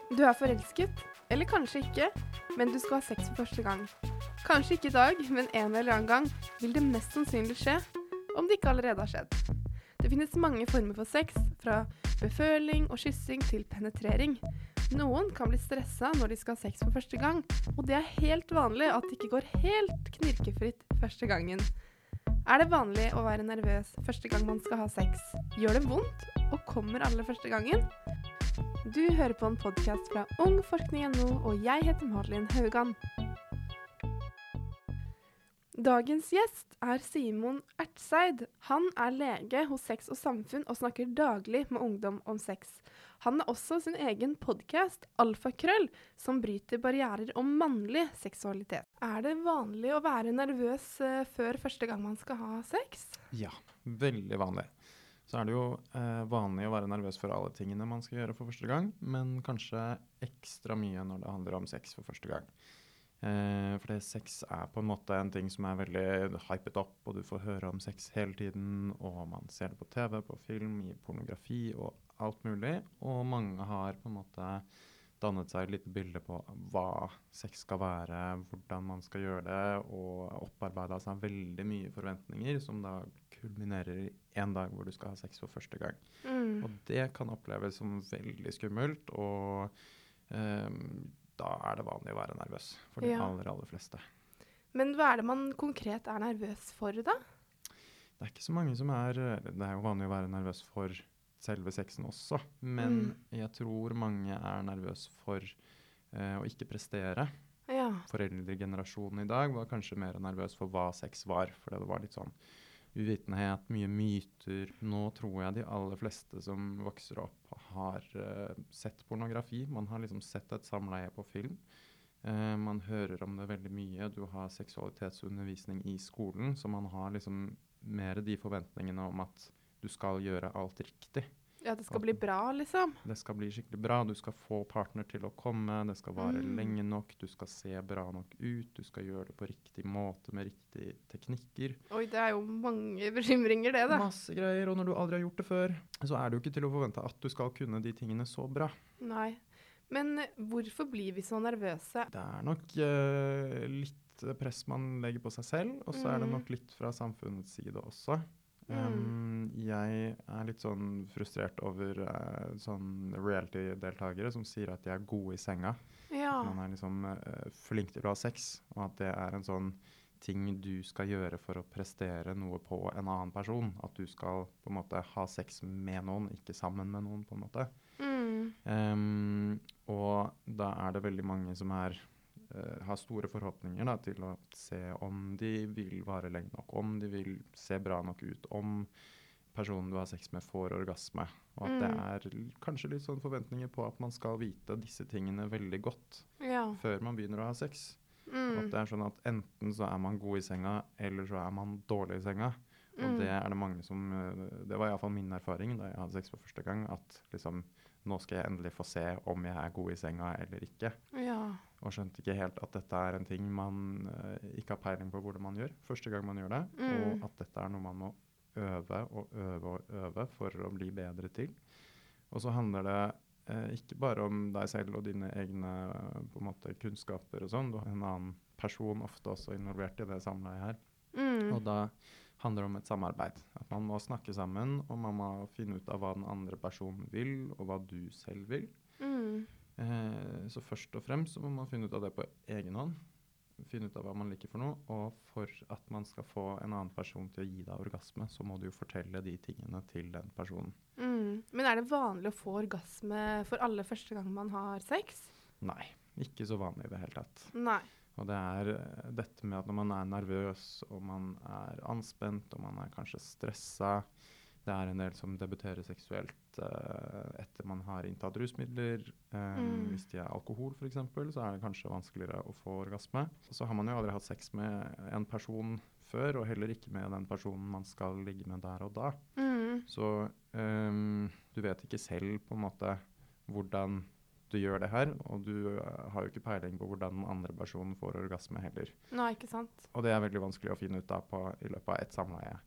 Du er forelsket, eller kanskje ikke, men du skal ha sex for første gang. Kanskje ikke i dag, men en eller annen gang vil det mest sannsynlig skje, om det ikke allerede har skjedd. Det finnes mange former for sex, fra beføling og kyssing til penetrering. Noen kan bli stresset når de skal ha sex for første gang, og det er helt vanlig at det ikke går helt knirkefritt første gangen. Er det vanlig å være nervøs første gang man skal ha sex? Gjør det vondt, og kommer alle første gangen? Du hører på en podcast fra ungforskning.no, og jeg heter Malin Haugan. Dagens gjest er Simon Ertseid. Han er lege hos Sex og Samfunn og snakker daglig med ungdom om sex. Han har også sin egen podcast, Alfakrøll, som bryter barrierer om mannlig seksualitet. Er det vanlig å være nervøs før første gang man skal ha sex? Ja, veldig vanlig. Så er det jo vanlig å være nervøs for alle tingene man skal gjøre for første gang, men kanskje ekstra mye når det handler om sex for første gang. Fordi sex er på en måte en ting som er veldig hypet opp, og du får høre om sex hele tiden, og man ser det på TV, på film, i pornografi og alt mulig. Og mange har på en måte dannet seg et lite bilde på hva sex skal være, hvordan man skal gjøre det, og opparbeidet seg veldig mye forventninger som da kulminerer i en dag hvor du skal ha sex for første gang. Og det kan oppleves som veldig skummelt, og da er det vanlig å være nervøs for de aller fleste. Men hva er det man konkret er nervøs for da? Det er ikke så mange som det er jo vanlig å være nervøs for selve sexen også, men jeg tror mange er nervøs for å ikke prestere. Ja. Foreldregenerasjonen i dag var kanskje mer nervøs for hva sex var, fordi det var litt sånn uvitenhet, mye myter. Nå tror jeg de aller fleste som vokser opp har sett pornografi. Man har liksom sett et samleie på film. Man hører om det veldig mye. Du har seksualitetsundervisning i skolen, så man har liksom mer de forventningene om at du skal gjøre alt riktig. Ja, det skal bli bra, liksom. Det skal bli skikkelig bra. Du skal få partner til å komme. Det skal vare lenge nok. Du skal se bra nok ut. Du skal gjøre det på riktig måte med riktige teknikker. Oi, det er jo mange bekymringer det da. Masse greier, og når du aldri har gjort det før, så er det jo ikke til å forvente at du skal kunne de tingene så bra. Nei. Men hvorfor blir vi så nervøse? Det er nok litt press man legger på seg selv, og så er det nok litt fra samfunnets side også. Jeg er litt sånn frustrert over sånn reality-deltagere som sier at de er gode i senga. Ja. Man er liksom flink til å ha sex, og at det er en sånn ting du skal gjøre for å prestere noe på en annen person. At du skal på en måte ha sex med noen, ikke sammen med noen på en måte. Og da er det veldig mange som har store forhåpninger da, til å se om de vil vare lenge nok, om de vil se bra nok ut, om personen du har sex med får orgasme. Og at det er kanskje litt sånn forventninger på at man skal vite disse tingene veldig godt før man begynner å ha sex. Og at det er sånn at enten så er man god i senga, eller så er man dårlig i senga. Og det er det mange som, det var i hvert fall min erfaring da jeg hadde sex for første gang, at liksom, nå skal jeg endelig få se om jeg er god i senga eller ikke. Ja. Og skjønte ikke helt at dette er en ting man ikke har peiling på hvordan man gjør, første gang man gjør det, og at dette er noe man må øve og øve og øve for å bli bedre til. Og så handler det ikke bare om deg selv og dine egne på en måte, kunnskaper og sånn, du har en annen person ofte også involvert i det samleiet her. Og da handler det om et samarbeid. At man må snakke sammen, og man må finne ut av hva den andre personen vil, og hva du selv vil. Så først og fremst så må man finne ut av det på egen hånd. Finne ut av hva man liker for noe, og for at man skal få en annen person til å gi deg orgasme, så må du jo fortelle de tingene til den personen. Men er det vanlig å få orgasme for alle første gang man har sex? Nei, ikke så vanlig i det hele tatt. Nei. Og det er dette med at når man er nervøs, og man er anspent, og man er kanskje stresset, det er en del som debuterer seksuelt etter man har inntatt rusmidler. Hvis de er alkohol for eksempel, så er det kanskje vanskeligere å få orgasme. Så har man jo aldri hatt sex med en person før, og heller ikke med den personen man skal ligge med der og da. Så du vet ikke selv på en måte hvordan du gjør det her, og du har jo ikke peiling på hvordan den andre personen får orgasme heller. Nei, ikke sant. Og det er veldig vanskelig å finne ut av i løpet av et samleie.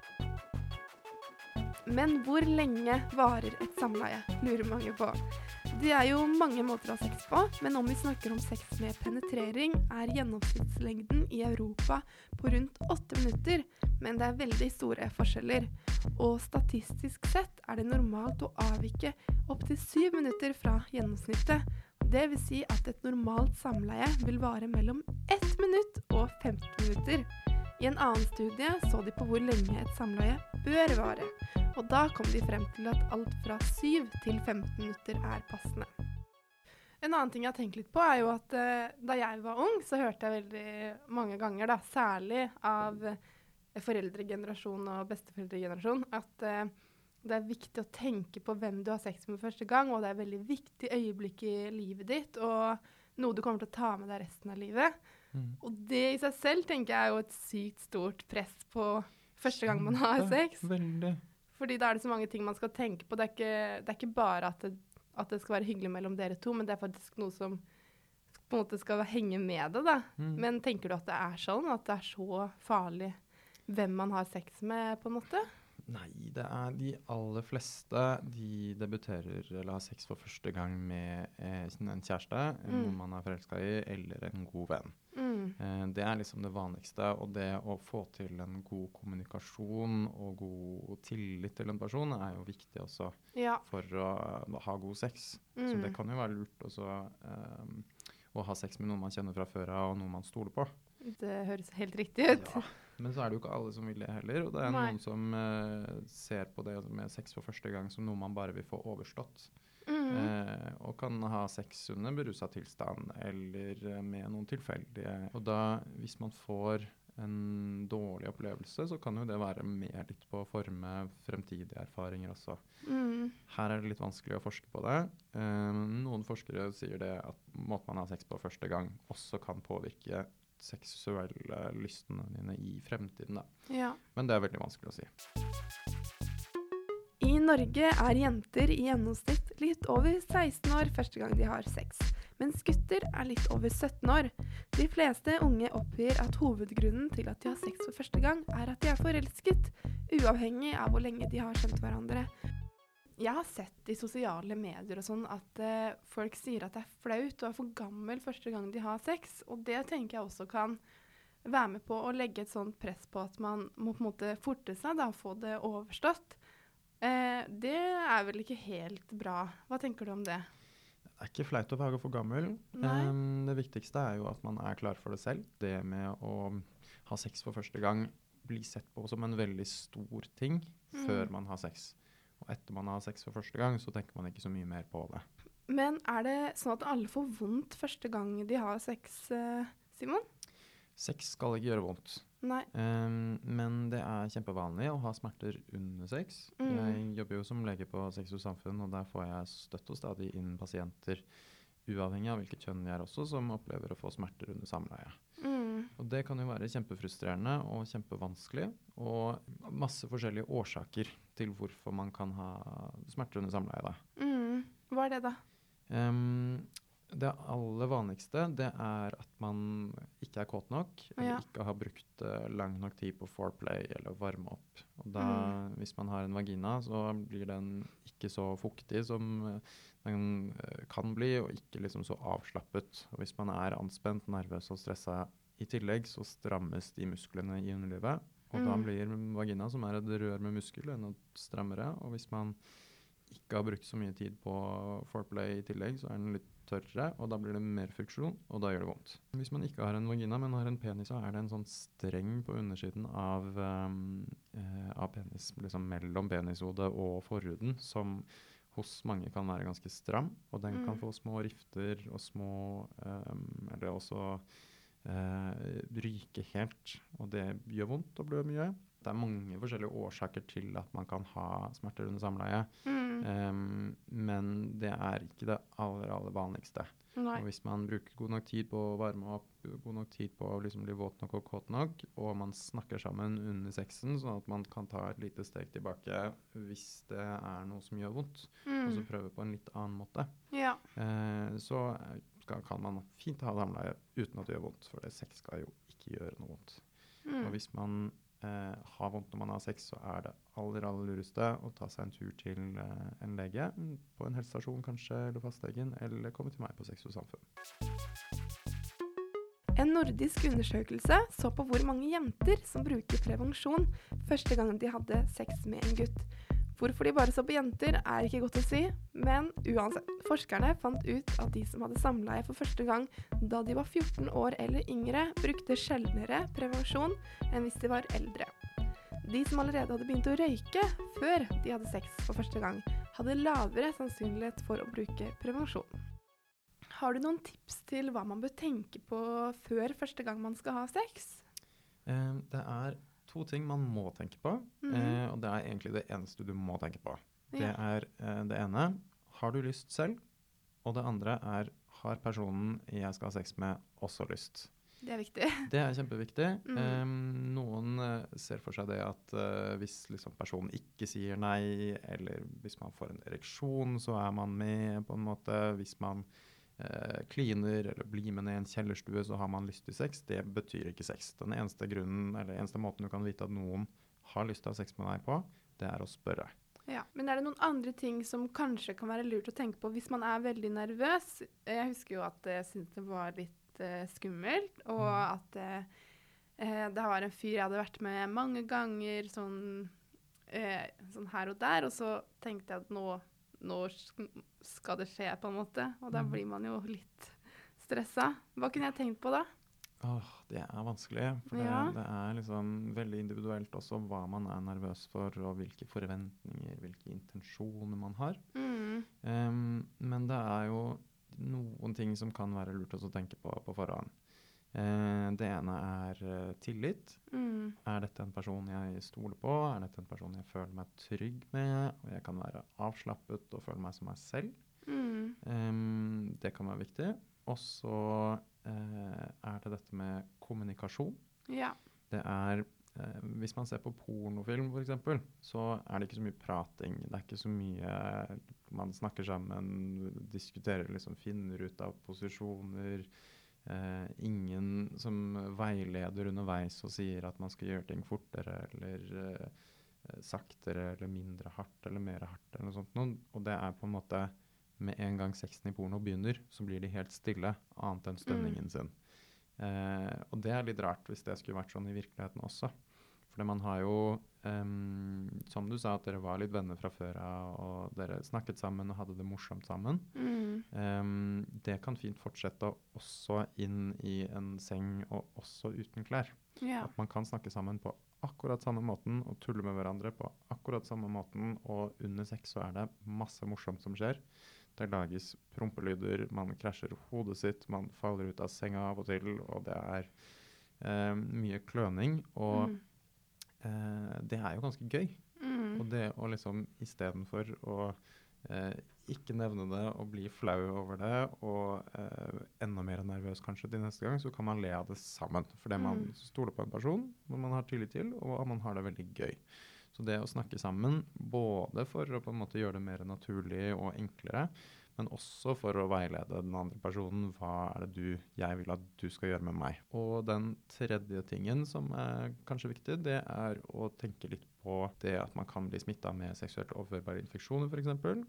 Men hvor lenge varer et samleie, lurer mange på. Det er jo mange måter å ha sex på, men om vi snakker om sex med penetrering, er gjennomsnittslengden i Europa på rundt 8 minutter, men det er veldig store forskjeller. Og statistisk sett er det normalt å avvike opp til 7 minutter fra gjennomsnittet. Det vil si at et normalt samleie vil vare mellom 1 minutt og 15 minutter. I en annen studie så de på hvor lenge et samleie bør vare, og da kom de frem til at alt fra 7 til 15 minutter er passende. En annen ting jeg har tenkt litt på er jo at da jeg var ung, så hørte jeg veldig mange ganger, da, særlig av foreldregenerasjon og besteforeldregenerasjon, at det er viktig å tenke på hvem du har sex med første gang, og det er et veldig viktig øyeblikk i livet ditt, og noe du kommer til å ta med deg resten av livet. Og det i seg selv tenker jeg er jo et sykt stort press på første gang man har sex. Veldig. Fordi da er det så mange ting man skal tenke på. Det er ikke bare at det skal være hyggelig mellom dere to, men det er faktisk noe som på en måte skal henge med det, da. Men tenker du at det er sånn, at det er så farlig hvem man har sex med, på en måte? Nei, det er de aller fleste de debuterer eller har sex for første gang med en kjæreste, noen man er forelsket i, eller en god venn. Det er liksom det vanligste, og det å få til en god kommunikasjon og god tillit til en person er jo viktig også for å ha god sex. Så det kan jo være lurt også, å ha sex med noen man kjenner fra før av, og noen man stoler på. Det høres helt riktig ut. Ja, men så er det jo ikke alle som vil det heller, og det er noen som ser på det med sex for første gang som noe man bare vil få overstått. Og kan ha sex under beruset tilstand eller med noen tilfeldige. Og da, hvis man får en dårlig opplevelse, så kan jo det være med litt på å forme fremtidige erfaringer også. Her er det litt vanskelig å forske på det. Noen forskere sier det at måten man har sex på første gang også kan påvirke seksuelle lystene dine i fremtiden da. Ja. Men det er veldig vanskelig å si. I Norge er jenter i gjennomsnitt litt over 16 år første gang de har sex, mens gutter er litt over 17 år. De fleste unge oppgir at hovedgrunnen til at de har sex for første gang er at de er forelsket, uavhengig av hvor lenge de har kjent hverandre. Jeg har sett i sosiale medier og sånn at folk sier at det er flaut og er for gammel første gang de har sex, og det tenker jeg også kan være med på å legge et sånt press på at man må på en måte forte seg da, og få det overstått. Det er vel ikke helt bra. Hva tenker du om det? Det er ikke flaut å være for gammel. Det viktigste er jo at man er klar for det selv. Det med å ha sex for første gang blir sett på som en veldig stor ting før man har sex. Og etter man har sex for første gang, så tenker man ikke så mye mer på det. Men er det sånn at alle får vondt første gang de har sex, Simon? Sex skal ikke gjøre vondt. Nei. Men det er kjempevanlig å ha smerter under sex. Jeg jobber jo som lege på Sex og Samfunn, og der får jeg støtt og stadig inn pasienter, uavhengig av hvilket kjønn de er også, som opplever å få smerter under samleie. Og det kan jo være kjempefrustrerende og kjempevanskelig, og masse forskjellige årsaker til hvorfor man kan ha smerter under samleie da. Hva er det da? Det aller vanligste, det er at man ikke er kåt nok, eller ikke har brukt lang nok tid på foreplay eller varme opp. Og da, hvis man har en vagina, så blir den ikke så fuktig som den kan bli, og ikke liksom så avslappet. Og hvis man er anspent, nervøs og stresset i tillegg, så strammes de musklene i underlivet. Og da blir vagina, som er et rør med muskel, enda strammere. Og hvis man ikke har brukt så mye tid på foreplay i tillegg, så er den litt tørre, og da blir det mer friksjon, og da gjør det vondt. Hvis man ikke har en vagina, men har en penis, så er det en sånn streng på undersiden av penis, liksom mellom penishodet og forhuden, som hos mange kan være ganske stram, og den kan få små rifter og små, eller også ryke helt, og det gjør vondt og blør mye. Det er mange forskjellige årsaker til at man kan ha smerter under samleie, men det er ikke det aller vanligste. Og hvis man bruker god nok tid på å varme opp, god nok tid på å liksom bli våt nok og kåt nok, og man snakker sammen under sexen, sånn at man kan ta et lite steg tilbake hvis det er noe som gjør vondt, og så prøve på en litt annen måte. Så kan man fint ha samleie uten at det gjør vondt, for sex skal jo ikke gjøre noe vondt. Og hvis man har vondt når man har sex, så er det aller lureste å ta seg en tur til en lege, på en helsestasjon kanskje, eller fastlegen, eller komme til meg på Sex og Samfunn. En nordisk undersøkelse så på hvor mange jenter som bruker prevensjon første gang de hadde sex med en gutt. Hvorfor de bare så på jenter er ikke godt å si, men uansett, forskerne fant ut at de som hadde samleie for første gang da de var 14 år eller yngre, brukte sjeldnere prevensjon enn hvis de var eldre. De som allerede hadde begynt å røyke før de hadde sex for første gang, hadde lavere sannsynlighet for å bruke prevensjon. Har du noen tips til hva man bør tenke på før første gang man skal ha sex? Det er 2 ting man må tenke på, og det er egentlig det eneste du må tenke på. Det er det ene, har du lyst selv? Og det andre er, har personen jeg skal ha sex med også lyst? Det er viktig. Det er kjempeviktig. Noen ser for seg det at hvis liksom personen ikke sier nei, eller hvis man får en ereksjon, så er man med på en måte. Hvis man kliner eller blir med ned i en kjellerstue, så har man lyst til sex. Det betyr ikke sex. Den eneste grunnen, eller eneste måten du kan vite at noen har lyst til å ha sex med deg på, det er å spørre. Ja, men er det noen andre ting som kanskje kan være lurt å tenke på hvis man er veldig nervøs? Jeg husker jo at jeg syntes det var litt skummelt, og at det var en fyr jeg hadde vært med mange ganger, sånn her og der, og så tenkte jeg at nå skal det skje på en måte, og da blir man jo litt stresset. Hva kunne jeg tenkt på da? Det er vanskelig, for det er liksom veldig individuelt også hva man er nervøs for, og hvilke forventninger, hvilke intensjoner man har. Men det er jo noen ting som kan være lurt å tenke på forhånd. Det ene er tillit. Er dette en person jeg stoler på? Er dette en person jeg føler meg trygg med? Og jeg kan være avslappet og føle meg som meg selv. Det kan være viktig. Og så er det dette med kommunikasjon. Ja. Det er, hvis man ser på pornofilm for eksempel, så er det ikke så mye prating. Det er ikke så mye man snakker sammen, diskuterer, liksom finner ut av posisjoner. Ingen som veileder underveis og sier at man skal gjøre ting fortere eller saktere eller mindre hardt eller mer hardt eller noe sånt. Og det er på en måte med en gang sexen i porno begynner, så blir de helt stille, annet enn stønningen sin. Og det er litt rart hvis det skulle vært sånn i virkeligheten også. For man har jo, som du sa, at dere var litt venner fra før av, og dere snakket sammen og hadde det morsomt sammen. Det kan fint fortsette også inn i en seng og også uten klær. At man kan snakke sammen på akkurat samme måten og tulle med hverandre på akkurat samme måten, og under sex så er det masse morsomt som skjer. Det lages prompelyder, man krasjer hodet sitt, man faller ut av senga av og til, og det er mye kløning, og det er jo ganske gøy. Og det å liksom, i stedet for å ikke nevne det og bli flau over det, og enda mer nervøs kanskje til neste gang, så kan man le av det sammen. Fordi man stoler på en person, hvor man har tillit til, og man har det veldig gøy. Så det å snakke sammen, både for å på en måte gjøre det mer naturlig og enklere, men også for å veilede den andre personen, hva er det jeg vil at du skal gjøre med meg. Og den tredje tingen som er kanskje viktig, det er å tenke litt på det at man kan bli smittet med seksuelt overførbare infeksjoner for eksempel.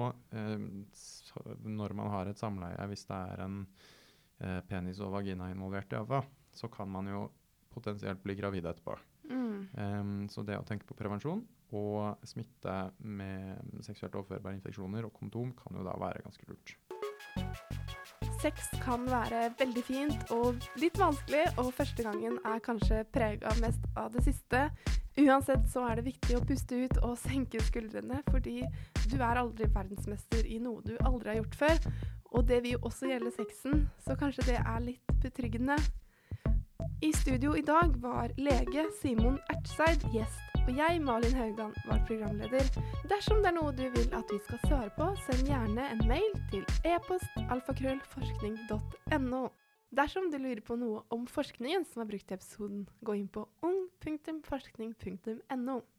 Og når man har et samleie, hvis det er en penis og vagina involvert i ava, så kan man jo potensielt bli gravid etterpå. Så det å tenke på prevensjon og smitte med seksuelt overførbare infeksjoner og kondom kan jo da være ganske lurt. Sex kan være veldig fint og litt vanskelig, og første gangen er kanskje preget mest av det siste. Uansett så er det viktig å puste ut og senke skuldrene, fordi du er aldri verdensmester i noe du aldri har gjort før. Og det vil jo også gjelde sexen, så kanskje det er litt betryggende. I studio i dag var lege Simon Ertseid gjest, og jeg, Malin Haugan, var programleder. Dersom det er noe du vil at vi skal svare på, send gjerne en mail til e-post@alfakrøllforskning.no. Dersom du lurer på noe om forskningen som er brukt i episoden, gå inn på ung.forskning.no.